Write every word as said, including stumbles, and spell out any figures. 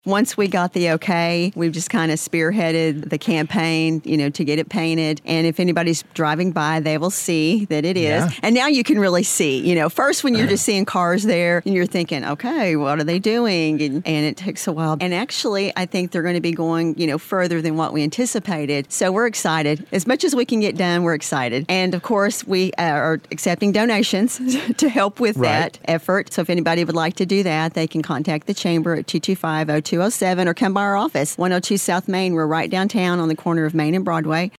Once we got the okay, we've just kind of spearheaded the campaign, you know, to get it painted. And if anybody's driving by, they will see that it is. Yeah. And now you can really see, you know, first when you're just seeing cars there and you're thinking, okay, what are they doing? And, and it takes a while. And actually, I think they're going to be going, you know, further than what we anticipated. So we're excited. As much as we can get done, we're excited. And of course, we are accepting donations to help with Right. that effort. So if anybody would like to do that, they can contact the Chamber at two two five, oh two oh seven or come by our office, one oh two South Main. We're right downtown on the corner of Main and Broadway.